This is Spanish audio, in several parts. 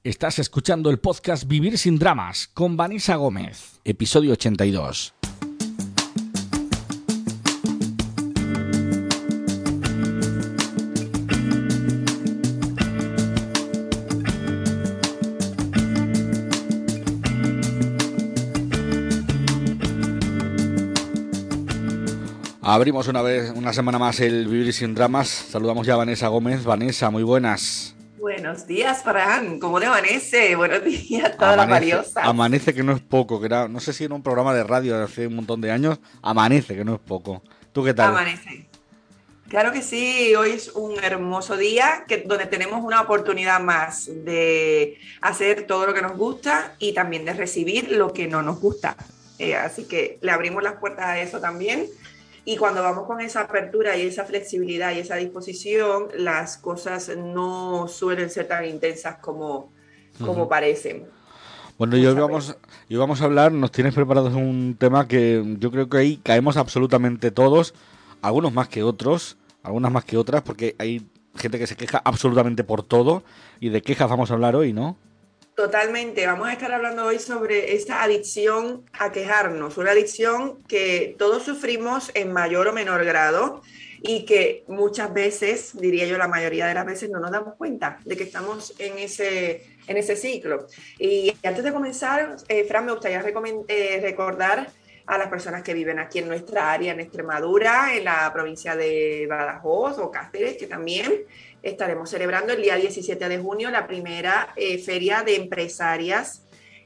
Estás escuchando el podcast Vivir sin Dramas con Vanessa Gómez, episodio 82. Abrimos una semana más el Vivir sin Dramas. Saludamos ya a Vanessa Gómez. Vanessa, muy buenas. Buenos días, Fran. ¿Cómo te amanece? Buenos días, todas las valiosas. Amanece que no es poco, que era, no sé si era un programa de radio de hace un montón de años. Amanece que no es poco. ¿Tú qué tal? Amanece. Claro que sí, hoy es un hermoso día donde tenemos una oportunidad más de hacer todo lo que nos gusta y también de recibir lo que no nos gusta. Así que le abrimos las puertas a eso también. Y cuando vamos con esa apertura y esa flexibilidad y esa disposición, las cosas no suelen ser tan intensas como parecen. Bueno, y hoy vamos a hablar, nos tienes preparados un tema que yo creo que ahí caemos absolutamente todos, algunos más que otros, algunas más que otras, porque hay gente que se queja absolutamente por todo, y de quejas vamos a hablar hoy, ¿no? Totalmente, vamos a estar hablando hoy sobre esta adicción a quejarnos, una adicción que todos sufrimos en mayor o menor grado y que muchas veces, diría yo la mayoría de las veces, no nos damos cuenta de que estamos en ese ciclo. Y antes de comenzar, Fran, me gustaría recordar a las personas que viven aquí en nuestra área, en Extremadura, en la provincia de Badajoz o Cáceres, que también estaremos celebrando el día 17 de junio la primera feria de empresarias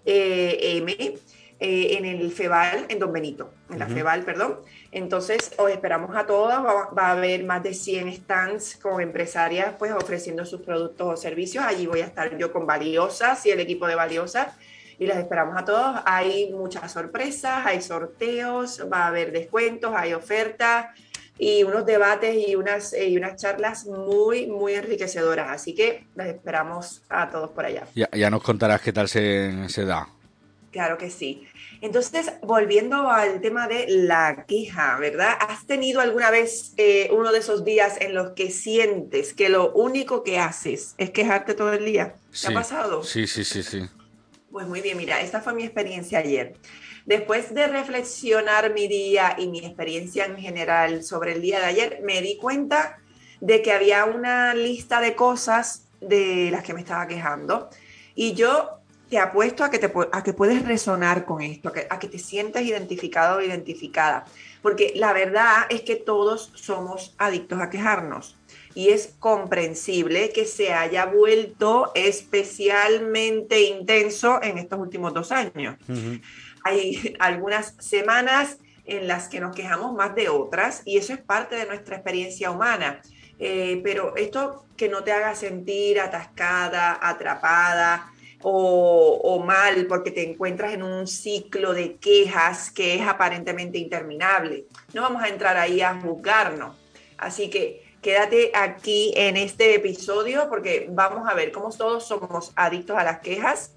en el FEBAL, en Don Benito, en la FEBAL, perdón. Entonces, os esperamos a todas. Va a haber más de 100 stands con empresarias pues ofreciendo sus productos o servicios. Allí voy a estar yo con Valiosas y el equipo de Valiosas y las esperamos a todos. Hay muchas sorpresas, hay sorteos, va a haber descuentos, hay ofertas y unos debates y unas charlas muy, muy enriquecedoras. Así que las esperamos a todos por allá. Ya nos contarás qué tal se da. Claro que sí. Entonces, volviendo al tema de la queja, ¿verdad? ¿Has tenido alguna vez uno de esos días en los que sientes que lo único que haces es quejarte todo el día? ¿Te ha Sí, pasado? sí. Pues muy bien, mira, esta fue mi experiencia ayer. Después de reflexionar mi día y mi experiencia en general sobre el día de ayer, me di cuenta de que había una lista de cosas de las que me estaba quejando. Y yo te apuesto a que puedes resonar con esto, a que te sientas identificado o identificada. Porque la verdad es que todos somos adictos a quejarnos. Y es comprensible que se haya vuelto especialmente intenso en estos últimos 2 años. Hay algunas semanas en las que nos quejamos más de otras y eso es parte de nuestra experiencia humana. Pero esto que no te haga sentir atascada, atrapada o mal porque te encuentras en un ciclo de quejas que es aparentemente interminable. No vamos a entrar ahí a juzgarnos. Así que quédate aquí en este episodio porque vamos a ver cómo todos somos adictos a las quejas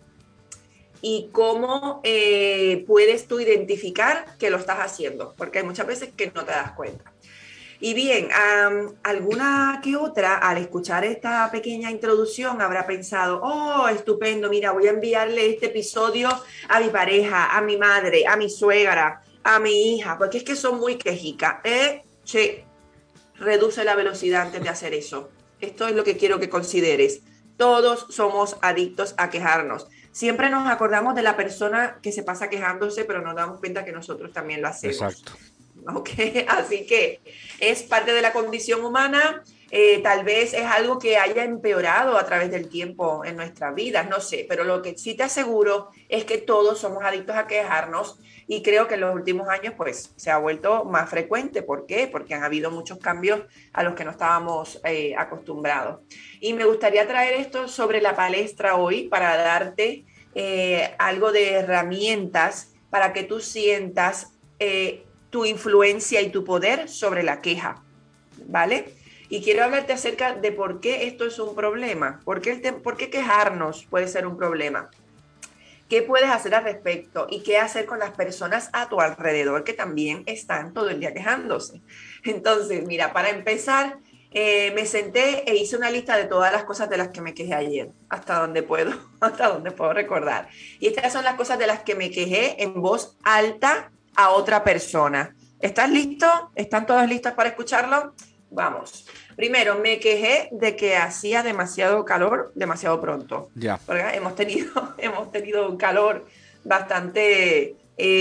y cómo puedes tú identificar que lo estás haciendo, porque hay muchas veces que no te das cuenta. Y bien, alguna que otra, al escuchar esta pequeña introducción, habrá pensado, oh, estupendo, mira, voy a enviarle este episodio a mi pareja, a mi madre, a mi suegra, a mi hija, porque es que son muy quejicas. Che, reduce la velocidad antes de hacer eso. Esto es lo que quiero que consideres. Todos somos adictos a quejarnos. Siempre nos acordamos de la persona que se pasa quejándose, pero nos damos cuenta que nosotros también lo hacemos. Exacto. ¿Ok? Así que es parte de la condición humana. Tal vez es algo que haya empeorado a través del tiempo en nuestras vidas, no sé, pero lo que sí te aseguro es que todos somos adictos a quejarnos y creo que en los últimos años pues se ha vuelto más frecuente. ¿Por qué? Porque han habido muchos cambios a los que no estábamos acostumbrados. Y me gustaría traer esto sobre la palestra hoy para darte algo de herramientas para que tú sientas tu influencia y tu poder sobre la queja, ¿vale? Y quiero hablarte acerca de por qué esto es un problema, por qué quejarnos puede ser un problema, qué puedes hacer al respecto y qué hacer con las personas a tu alrededor que también están todo el día quejándose. Entonces, mira, para empezar, Me senté e hice una lista de todas las cosas de las que me quejé ayer, hasta donde puedo, hasta donde puedo recordar. Y estas son las cosas de las que me quejé en voz alta a otra persona. ¿Estás listo? ¿Están todas listas para escucharlo? Vamos. Primero, me quejé de que hacía demasiado calor demasiado pronto. Ya. Porque hemos tenido un calor bastante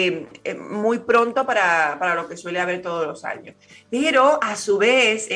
muy pronto para lo que suele haber todos los años. Pero a su vez,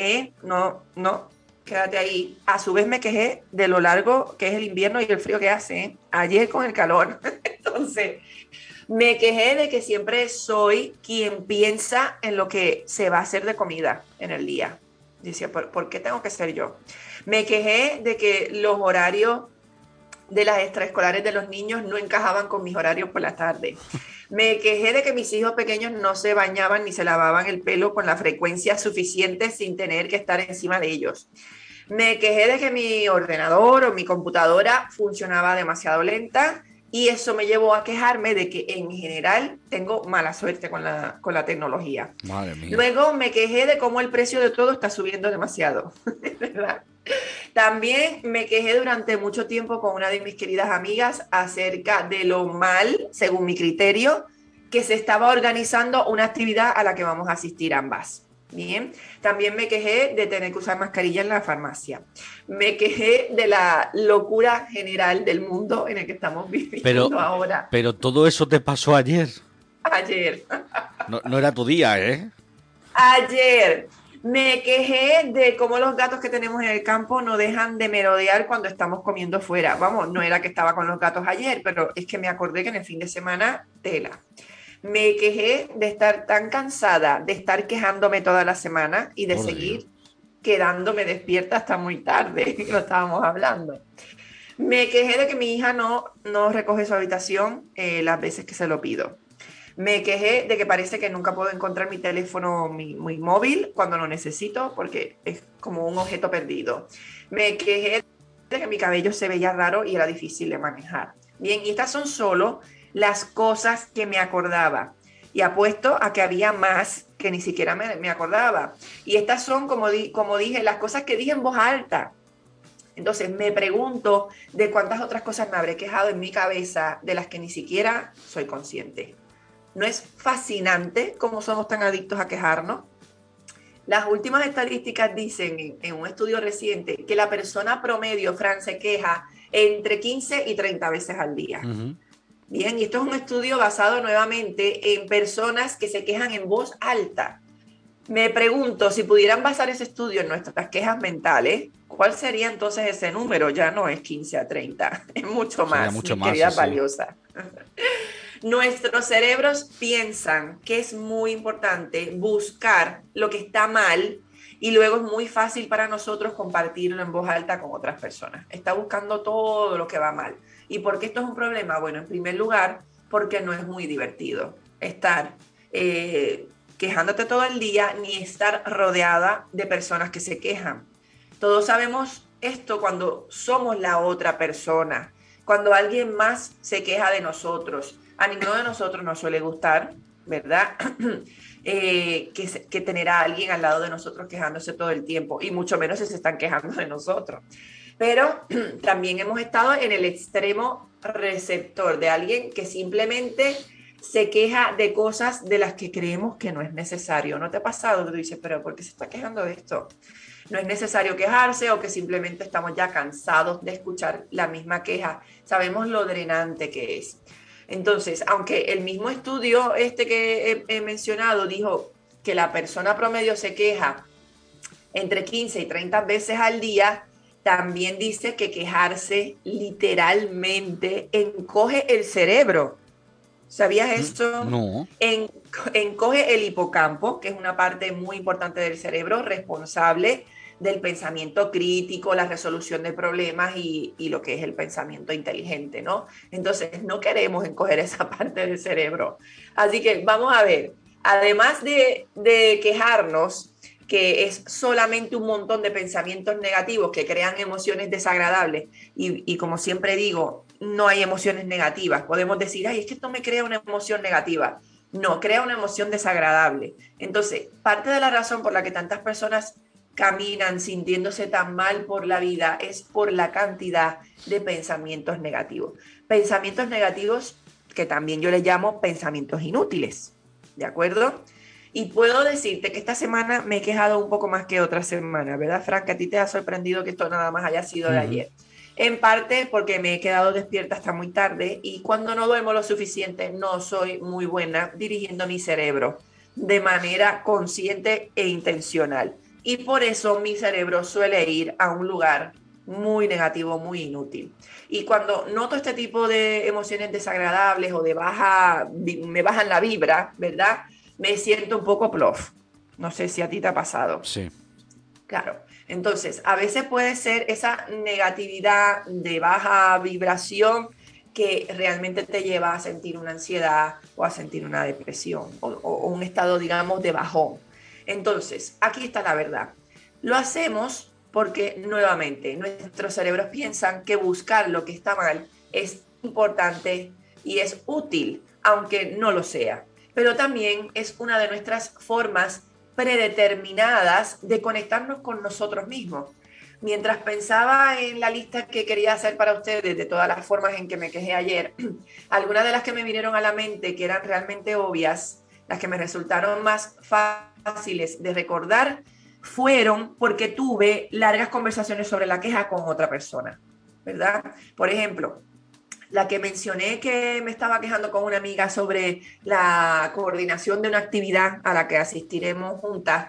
no, quédate ahí. A su vez me quejé de lo largo que es el invierno y el frío que hace. Ayer con el calor. Entonces, me quejé de que siempre soy quien piensa en lo que se va a hacer de comida en el día. Decía, ¿por qué tengo que ser yo? Me quejé de que los horarios de las extraescolares de los niños no encajaban con mis horarios por la tarde. Me quejé de que mis hijos pequeños no se bañaban ni se lavaban el pelo con la frecuencia suficiente sin tener que estar encima de ellos. Me quejé de que mi ordenador o mi computadora funcionaba demasiado lenta y eso me llevó a quejarme de que en general tengo mala suerte con la tecnología. Madre mía. Luego me quejé de cómo el precio de todo está subiendo demasiado, ¿verdad? También me quejé durante mucho tiempo con una de mis queridas amigas acerca de lo mal, según mi criterio, que se estaba organizando una actividad a la que vamos a asistir ambas. Bien, también me quejé de tener que usar mascarilla en la farmacia. Me quejé de la locura general del mundo en el que estamos viviendo ahora. Pero todo eso te pasó ayer. Ayer. No era tu día, ¿eh? Ayer. Me quejé de cómo los gatos que tenemos en el campo no dejan de merodear cuando estamos comiendo fuera. Vamos, no era que estaba con los gatos ayer, pero es que me acordé que en el fin de semana, tela. Me quejé de estar tan cansada, de estar quejándome toda la semana y de Por seguir Dios. quedándome despierta hasta muy tarde, que lo estábamos hablando. Me quejé de que mi hija no recoge su habitación las veces que se lo pido. Me quejé de que parece que nunca puedo encontrar mi teléfono, mi móvil, cuando lo necesito, porque es como un objeto perdido. Me quejé de que mi cabello se veía raro y era difícil de manejar. Bien, y estas son solo las cosas que me acordaba. Y apuesto a que había más que ni siquiera me acordaba. Y estas son, como dije, las cosas que dije en voz alta. Entonces me pregunto de cuántas otras cosas me habré quejado en mi cabeza de las que ni siquiera soy consciente. ¿No es fascinante cómo somos tan adictos a quejarnos? Las últimas estadísticas dicen en un estudio reciente que la persona promedio, Fran, se queja entre 15 y 30 veces al día. Uh-huh. Bien, y esto es un estudio basado nuevamente en personas que se quejan en voz alta. Me pregunto, si pudieran basar ese estudio en nuestras quejas mentales, ¿cuál sería entonces ese número? Ya no es 15 a 30, es mucho más, mucho mi más, querida sí. valiosa. Nuestros cerebros piensan que es muy importante buscar lo que está mal y luego es muy fácil para nosotros compartirlo en voz alta con otras personas. Está buscando todo lo que va mal. ¿Y por qué esto es un problema? Bueno, en primer lugar, porque no es muy divertido estar quejándote todo el día ni estar rodeada de personas que se quejan. Todos sabemos esto cuando somos la otra persona, cuando alguien más se queja de nosotros. A ninguno de nosotros nos suele gustar, ¿verdad? Que tener a alguien al lado de nosotros quejándose todo el tiempo, y mucho menos si se están quejando de nosotros. Pero también hemos estado en el extremo receptor de alguien que simplemente se queja de cosas de las que creemos que no es necesario. ¿No te ha pasado que tú dices, pero por qué se está quejando de esto? No es necesario quejarse, o que simplemente estamos ya cansados de escuchar la misma queja. Sabemos lo drenante que es. Entonces, aunque el mismo estudio que he mencionado dijo que la persona promedio se queja entre 15 y 30 veces al día, también dice que quejarse literalmente encoge el cerebro. ¿Sabías esto? No. Encoge el hipocampo, que es una parte muy importante del cerebro, responsable del pensamiento crítico, la resolución de problemas y lo que es el pensamiento inteligente, ¿no? Entonces, no queremos encoger esa parte del cerebro. Así que vamos a ver, además de quejarnos, que es solamente un montón de pensamientos negativos que crean emociones desagradables, y como siempre digo, no hay emociones negativas. Podemos decir, ay, es que esto me crea una emoción negativa. No, crea una emoción desagradable. Entonces, parte de la razón por la que tantas personas caminan sintiéndose tan mal por la vida es por la cantidad de pensamientos negativos. Pensamientos negativos que también yo les llamo pensamientos inútiles, ¿de acuerdo? Y puedo decirte que esta semana me he quejado un poco más que otra semana, ¿verdad, Frank? A ti te ha sorprendido que esto nada más haya sido de ayer. En parte porque me he quedado despierta hasta muy tarde y cuando no duermo lo suficiente no soy muy buena dirigiendo mi cerebro de manera consciente e intencional. Y por eso mi cerebro suele ir a un lugar muy negativo, muy inútil. Y cuando noto este tipo de emociones desagradables o de me bajan la vibra, ¿verdad? Me siento un poco plof. No sé si a ti te ha pasado. Sí. Claro. Entonces, a veces puede ser esa negatividad de baja vibración que realmente te lleva a sentir una ansiedad o a sentir una depresión o un estado, digamos, de bajón. Entonces, aquí está la verdad. Lo hacemos porque nuevamente nuestros cerebros piensan que buscar lo que está mal es importante y es útil, aunque no lo sea. Pero también es una de nuestras formas predeterminadas de conectarnos con nosotros mismos. Mientras pensaba en la lista que quería hacer para ustedes de todas las formas en que me quejé ayer, algunas de las que me vinieron a la mente, que eran realmente obvias, las que me resultaron más fáciles de recordar, fueron porque tuve largas conversaciones sobre la queja con otra persona, ¿verdad? Por ejemplo, la que mencioné que me estaba quejando con una amiga sobre la coordinación de una actividad a la que asistiremos juntas,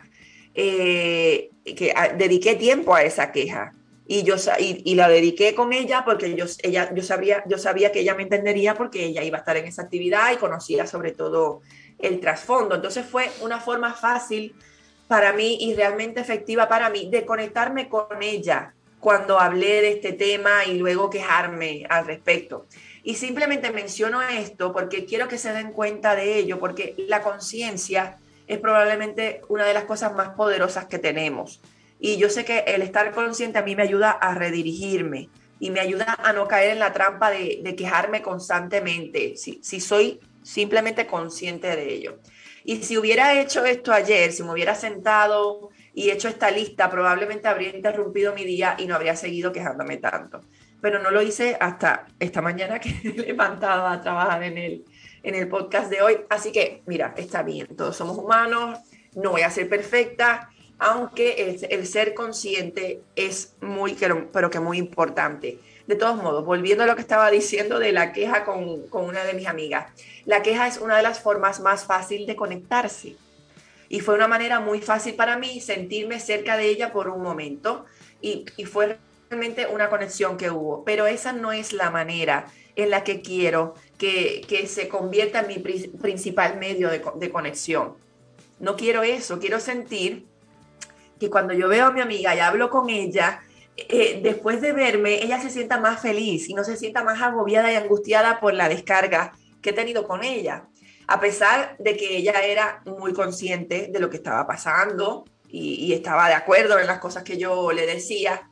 dediqué tiempo a esa queja. Y la dediqué con ella porque yo sabía que ella me entendería porque ella iba a estar en esa actividad y conocía sobre todo el trasfondo. Entonces fue una forma fácil para mí y realmente efectiva para mí de conectarme con ella cuando hablé de este tema y luego quejarme al respecto. Y simplemente menciono esto porque quiero que se den cuenta de ello, porque la conciencia es probablemente una de las cosas más poderosas que tenemos. Y yo sé que el estar consciente a mí me ayuda a redirigirme y me ayuda a no caer en la trampa de quejarme constantemente, si soy simplemente consciente de ello. Y si hubiera hecho esto ayer, si me hubiera sentado y hecho esta lista, probablemente habría interrumpido mi día y no habría seguido quejándome tanto. Pero no lo hice hasta esta mañana que me he levantado a trabajar en el podcast de hoy. Así que, mira, está bien, todos somos humanos, no voy a ser perfecta, aunque el ser consciente es muy, pero que muy importante. De todos modos, volviendo a lo que estaba diciendo de la queja con una de mis amigas, la queja es una de las formas más fáciles de conectarse. Y fue una manera muy fácil para mí sentirme cerca de ella por un momento y fue realmente una conexión que hubo. Pero esa no es la manera en la que quiero que se convierta en mi principal medio de conexión. No quiero eso, quiero sentir que cuando yo veo a mi amiga y hablo con ella, después de verme, ella se sienta más feliz y no se sienta más agobiada y angustiada por la descarga que he tenido con ella. A pesar de que ella era muy consciente de lo que estaba pasando y estaba de acuerdo en las cosas que yo le decía,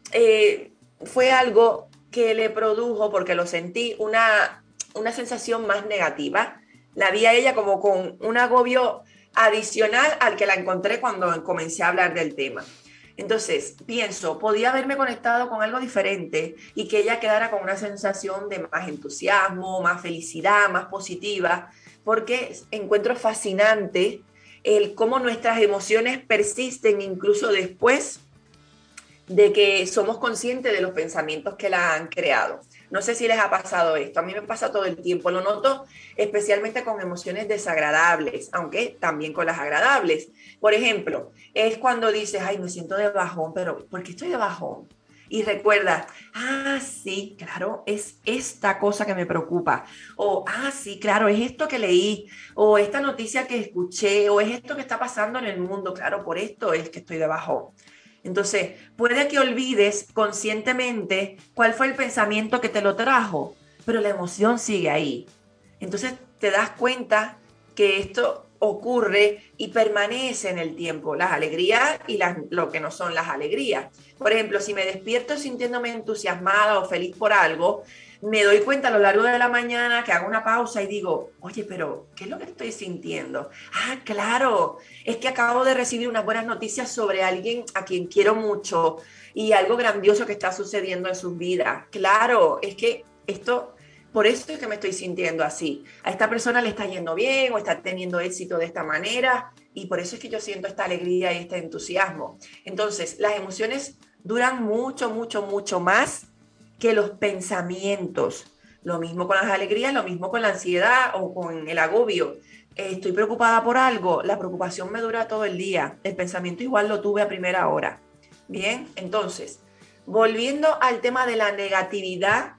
fue algo que le produjo, porque lo sentí, una sensación más negativa. La vi a ella como con un agobio adicional al que la encontré cuando comencé a hablar del tema. Entonces, pienso, podía haberme conectado con algo diferente y que ella quedara con una sensación de más entusiasmo, más felicidad, más positiva, porque encuentro fascinante el cómo nuestras emociones persisten incluso después de que somos conscientes de los pensamientos que la han creado. No sé si les ha pasado esto, a mí me pasa todo el tiempo, lo noto especialmente con emociones desagradables, aunque también con las agradables. Por ejemplo, es cuando dices, ay, me siento de bajón, pero ¿por qué estoy de bajón? Y recuerdas, sí, claro, es esta cosa que me preocupa, o sí, claro, es esto que leí, o esta noticia que escuché, o es esto que está pasando en el mundo, claro, por esto es que estoy de bajón. Entonces, puede que olvides conscientemente cuál fue el pensamiento que te lo trajo, pero la emoción sigue ahí. Entonces, te das cuenta que esto ocurre y permanece en el tiempo, las alegrías y lo que no son las alegrías. Por ejemplo, si me despierto sintiéndome entusiasmada o feliz por algo, me doy cuenta a lo largo de la mañana que hago una pausa y digo, oye, pero ¿qué es lo que estoy sintiendo? Ah, claro, es que acabo de recibir unas buenas noticias sobre alguien a quien quiero mucho y algo grandioso que está sucediendo en sus vidas. Claro, es que esto, por eso es que me estoy sintiendo así. A esta persona le está yendo bien o está teniendo éxito de esta manera y por eso es que yo siento esta alegría y este entusiasmo. Entonces, las emociones duran mucho, mucho, mucho más que los pensamientos. Lo mismo con las alegrías, lo mismo con la ansiedad o con el agobio. Estoy preocupada por algo, la preocupación me dura todo el día. El pensamiento igual lo tuve a primera hora. Bien, entonces, volviendo al tema de la negatividad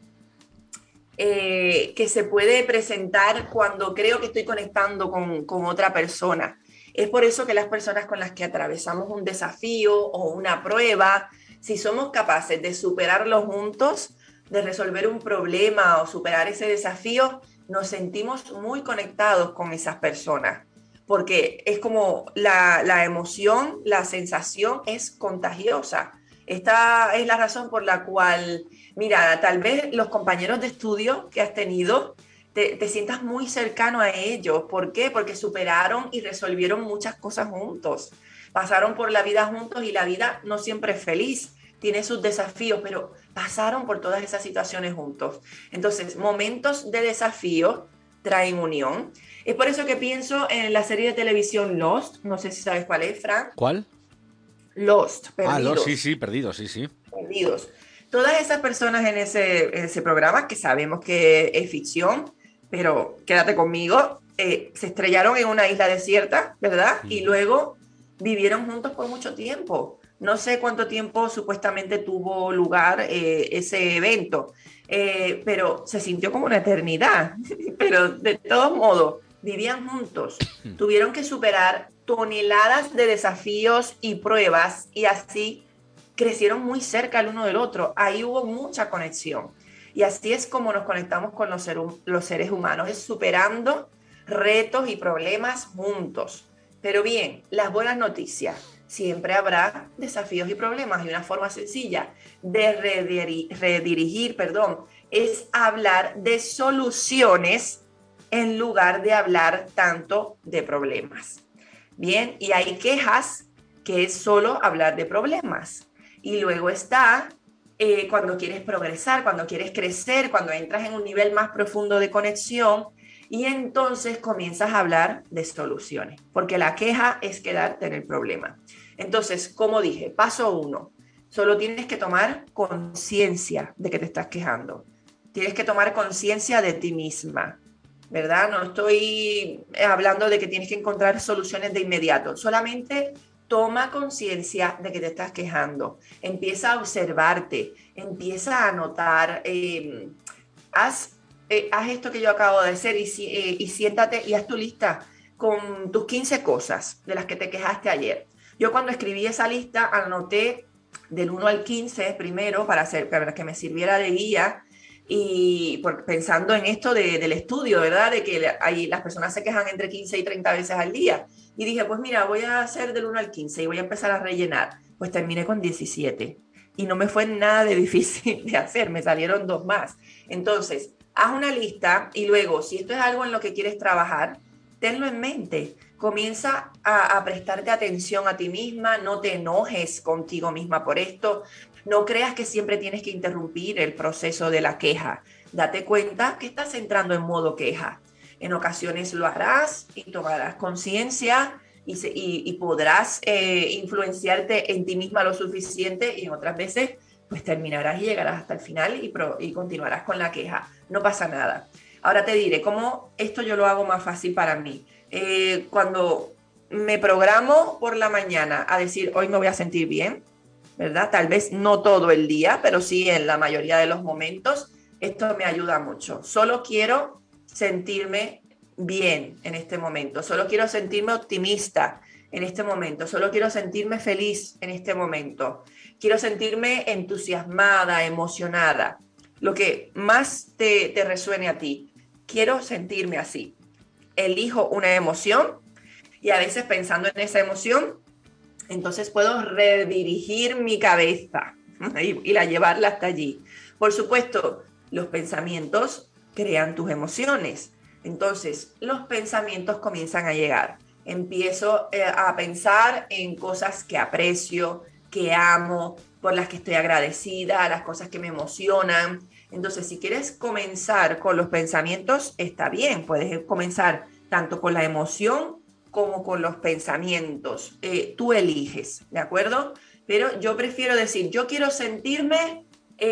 que se puede presentar cuando creo que estoy conectando con otra persona. Es por eso que las personas con las que atravesamos un desafío o una prueba, si somos capaces de superarlo juntos, de resolver un problema o superar ese desafío, nos sentimos muy conectados con esas personas, porque es como la emoción, la sensación es contagiosa. Esta es la razón por la cual, mira, tal vez los compañeros de estudio que has tenido te sientas muy cercano a ellos. ¿Por qué? Porque superaron y resolvieron muchas cosas juntos. Pasaron por la vida juntos y la vida no siempre es feliz, tiene sus desafíos, pero pasaron por todas esas situaciones juntos. Entonces, momentos de desafío traen unión. Es por eso que pienso en la serie de televisión Lost, no sé si sabes cuál es, Frank. ¿Cuál? Lost, Ah, sí, perdidos, sí, perdido, sí, sí. perdidos. Todas esas personas en ese programa, que sabemos que es ficción, pero quédate conmigo, se estrellaron en una isla desierta, ¿verdad? Y Ujú. luego vivieron juntos por mucho tiempo. No sé cuánto tiempo supuestamente tuvo lugar ese evento, pero se sintió como una eternidad. Pero de todos modos, vivían juntos, tuvieron que superar toneladas de desafíos y pruebas y así crecieron muy cerca el uno del otro. Ahí hubo mucha conexión. Y así es como nos conectamos con los seres humanos, es superando retos y problemas juntos. Pero bien, las buenas noticias. Siempre habrá desafíos y problemas y una forma sencilla de redirigir, es hablar de soluciones en lugar de hablar tanto de problemas. Bien, y hay quejas que es solo hablar de problemas. Y luego está cuando quieres progresar, cuando quieres crecer, cuando entras en un nivel más profundo de conexión y entonces comienzas a hablar de soluciones, porque la queja es quedarte en el problema. Entonces, como dije, paso uno, solo tienes que tomar conciencia de que te estás quejando. Tienes que tomar conciencia de ti misma, ¿verdad? No estoy hablando de que tienes que encontrar soluciones de inmediato, solamente toma conciencia de que te estás quejando, empieza a observarte, empieza a notar, haz esto que yo acabo de hacer y siéntate y haz tu lista con tus 15 cosas de las que te quejaste ayer. Yo cuando escribí esa lista anoté del 1 al 15 primero para que me sirviera de guía y pensando en esto del estudio, ¿verdad? De que ahí las personas se quejan entre 15 y 30 veces al día. Y dije, pues mira, voy a hacer del 1 al 15 y voy a empezar a rellenar. Pues terminé con 17 y no me fue nada de difícil de hacer, me salieron dos más. Entonces, haz una lista y luego, si esto es algo en lo que quieres trabajar, tenlo en mente. Comienza a prestarte atención a ti misma, no te enojes contigo misma por esto, no creas que siempre tienes que interrumpir el proceso de la queja. Date cuenta que estás entrando en modo queja. En ocasiones lo harás y tomarás conciencia y podrás influenciarte en ti misma lo suficiente y en otras veces pues terminarás y llegarás hasta el final y continuarás con la queja. No pasa nada. Ahora te diré cómo esto yo lo hago más fácil para mí. Cuando me programo por la mañana a decir hoy me voy a sentir bien, ¿verdad? Tal vez no todo el día, pero sí en la mayoría de los momentos, esto me ayuda mucho. Solo quiero sentirme bien en este momento, solo quiero sentirme optimista en este momento, solo quiero sentirme feliz en este momento, quiero sentirme entusiasmada, emocionada, lo que más te resuene a ti. Quiero sentirme así. Elijo una emoción y a veces pensando en esa emoción, entonces puedo redirigir mi cabeza y la llevarla hasta allí. Por supuesto, Los pensamientos crean tus emociones. Entonces, los pensamientos comienzan a llegar. Empiezo a pensar en cosas que aprecio, que amo, por las que estoy agradecida, las cosas que me emocionan. Entonces, si quieres comenzar con los pensamientos, está bien. Puedes comenzar tanto con la emoción como con los pensamientos. Tú eliges, ¿de acuerdo? Pero yo prefiero decir, yo quiero sentirme,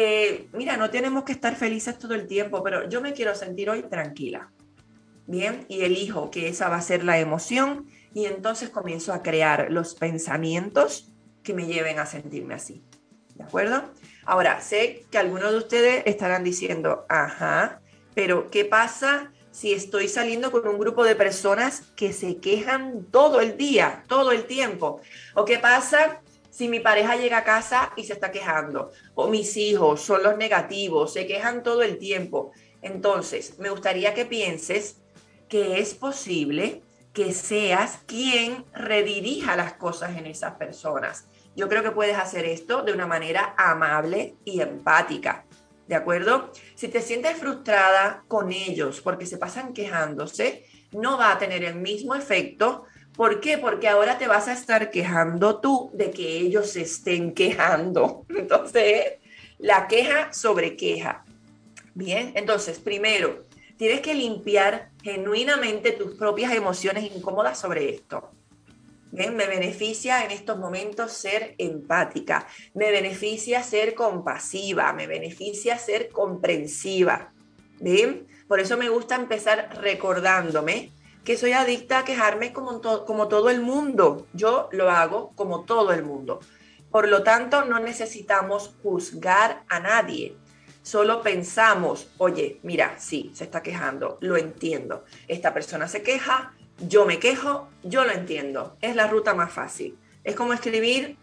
mira, no tenemos que estar felices todo el tiempo, pero yo me quiero sentir hoy tranquila. Bien, y elijo que esa va a ser la emoción y entonces comienzo a crear los pensamientos que me lleven a sentirme así. ¿De acuerdo? Ahora, sé que algunos de ustedes estarán diciendo, ajá, pero ¿qué pasa si estoy saliendo con un grupo de personas que se quejan todo el día, todo el tiempo? ¿O qué pasa si mi pareja llega a casa y se está quejando? O mis hijos son los negativos, se quejan todo el tiempo. Entonces, me gustaría que pienses que es posible que seas quien redirija las cosas en esas personas. Yo creo que puedes hacer esto de una manera amable y empática, ¿de acuerdo? Si te sientes frustrada con ellos porque se pasan quejándose, no va a tener el mismo efecto. ¿Por qué? Porque ahora te vas a estar quejando tú de que ellos se estén quejando. Entonces, la queja sobre queja. Bien, entonces, primero, tienes que limpiar genuinamente tus propias emociones incómodas sobre esto. Bien, me beneficia en estos momentos ser empática, me beneficia ser compasiva, me beneficia ser comprensiva. Bien, por eso me gusta empezar recordándome que soy adicta a quejarme como todo el mundo. Yo lo hago como todo el mundo. Por lo tanto, no necesitamos juzgar a nadie. Solo pensamos, oye, mira, sí, se está quejando, lo entiendo. Esta persona se queja, yo me quejo, yo lo entiendo. Es la ruta más fácil. Es como escribir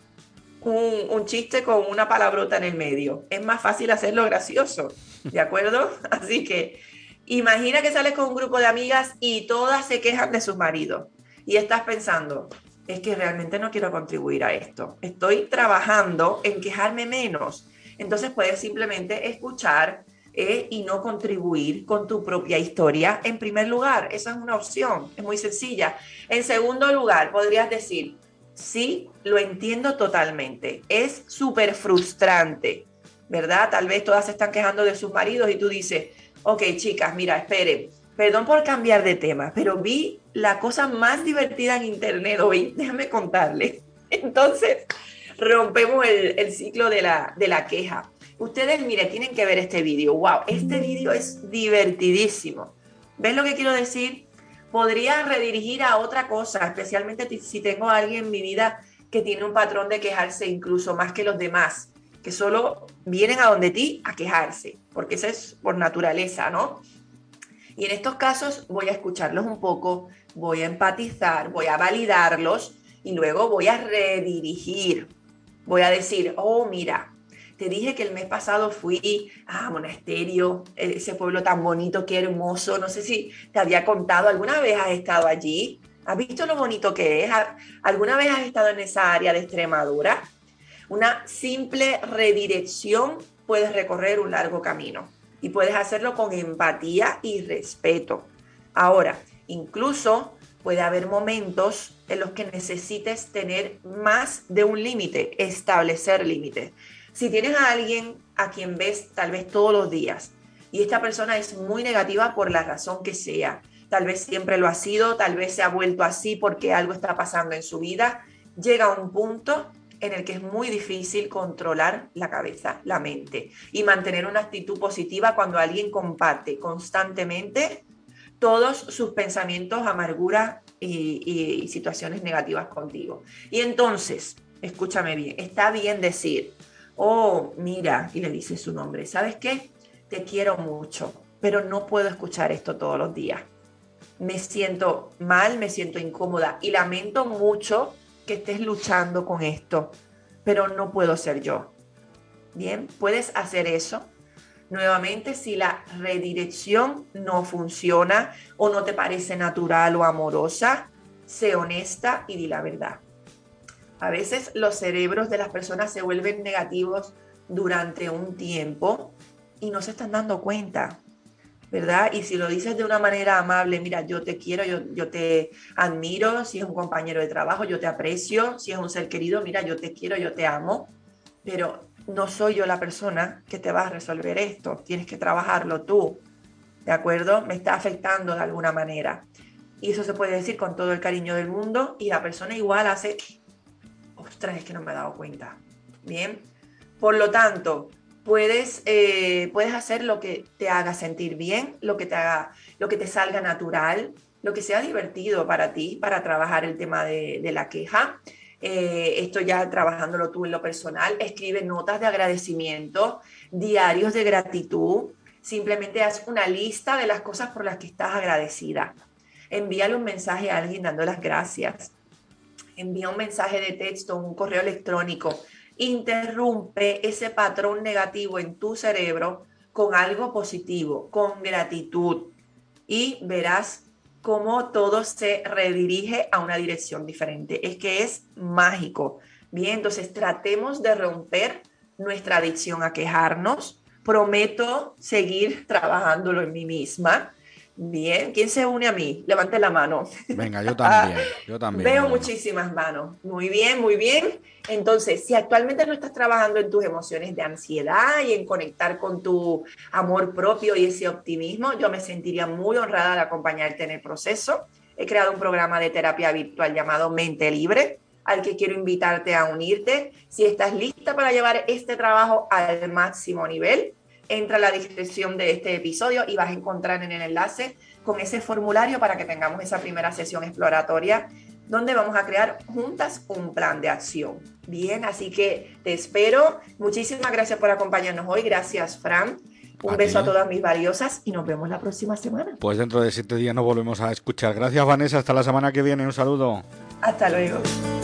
un chiste con una palabrota en el medio. Es más fácil hacerlo gracioso, ¿de acuerdo? Así que imagina que sales con un grupo de amigas y todas se quejan de sus maridos. Y estás pensando, es que realmente no quiero contribuir a esto. Estoy trabajando en quejarme menos. Entonces puedes simplemente escuchar y no contribuir con tu propia historia en primer lugar. Esa es una opción, es muy sencilla. En segundo lugar, podrías decir, sí, lo entiendo totalmente. Es súper frustrante, ¿verdad? Tal vez todas se están quejando de sus maridos y tú dices, ok, chicas, mira, esperen, perdón por cambiar de tema, pero vi la cosa más divertida en internet hoy, déjame contarle. Entonces, rompemos el ciclo de la queja. Ustedes, mire, tienen que ver este vídeo. Wow, este vídeo es divertidísimo. ¿Ves lo que quiero decir? Podría redirigir a otra cosa, especialmente si tengo a alguien en mi vida que tiene un patrón de quejarse incluso más que los demás, que solo vienen a donde ti a quejarse, porque eso es por naturaleza, ¿no? Y en estos casos voy a escucharlos un poco, voy a empatizar, voy a validarlos y luego voy a redirigir. Voy a decir, oh, mira, te dije que el mes pasado fui a Monasterio, ese pueblo tan bonito, qué hermoso. No sé si te había contado, ¿alguna vez has estado allí? ¿Has visto lo bonito que es? ¿Alguna vez has estado en esa área de Extremadura? Una simple redirección puedes recorrer un largo camino y puedes hacerlo con empatía y respeto. Ahora, incluso puede haber momentos en los que necesites tener más de un límite, establecer límites. Si tienes a alguien a quien ves tal vez todos los días y esta persona es muy negativa por la razón que sea, tal vez siempre lo ha sido, tal vez se ha vuelto así porque algo está pasando en su vida, llega un punto en el que es muy difícil controlar la cabeza, la mente y mantener una actitud positiva cuando alguien comparte constantemente todos sus pensamientos, amargura y situaciones negativas contigo. Y entonces, escúchame bien, está bien decir, oh, mira, y le dice su nombre, ¿sabes qué? Te quiero mucho, pero no puedo escuchar esto todos los días. Me siento mal, me siento incómoda y lamento mucho que estés luchando con esto, pero no puedo ser yo. Bien, puedes hacer eso. Nuevamente, si la redirección no funciona o no te parece natural o amorosa, sé honesta y di la verdad. A veces los cerebros de las personas se vuelven negativos durante un tiempo y no se están dando cuenta, ¿verdad? Y si lo dices de una manera amable, mira, yo te quiero, yo te admiro, si es un compañero de trabajo, yo te aprecio, si es un ser querido, mira, yo te quiero, yo te amo, pero no soy yo la persona que te va a resolver esto, tienes que trabajarlo tú, ¿de acuerdo? Me está afectando de alguna manera. Y eso se puede decir con todo el cariño del mundo y la persona igual hace, ostras, es que no me he dado cuenta. Bien, por lo tanto, puedes hacer lo que te haga sentir bien, lo que te salga natural, lo que sea divertido para ti, para trabajar el tema de la queja. Esto ya trabajándolo tú en lo personal, escribe notas de agradecimiento, diarios de gratitud, simplemente haz una lista de las cosas por las que estás agradecida. Envíale un mensaje a alguien dando las gracias. Envía un mensaje de texto, un correo electrónico. Interrumpe ese patrón negativo en tu cerebro con algo positivo, con gratitud. Y verás cómo todo se redirige a una dirección diferente. Es que es mágico. Bien, entonces tratemos de romper nuestra adicción a quejarnos. Prometo seguir trabajándolo en mí misma. Bien, ¿quién se une a mí? Levante la mano. Venga, yo también, yo también. Veo Bueno. muchísimas manos. Muy bien, muy bien. Entonces, si actualmente no estás trabajando en tus emociones de ansiedad y en conectar con tu amor propio y ese optimismo, yo me sentiría muy honrada de acompañarte en el proceso. He creado un programa de terapia virtual llamado Mente Libre, al que quiero invitarte a unirte. Si estás lista para llevar este trabajo al máximo nivel, entra a la descripción de este episodio y vas a encontrar en el enlace con ese formulario para que tengamos esa primera sesión exploratoria donde vamos a crear juntas un plan de acción. Bien, así que te espero. Muchísimas gracias por acompañarnos hoy. Gracias, Fran. Un beso a todas mis valiosas y nos vemos la próxima semana. Pues dentro de 7 días nos volvemos a escuchar. Gracias, Vanessa. Hasta la semana que viene. Un saludo. Hasta luego.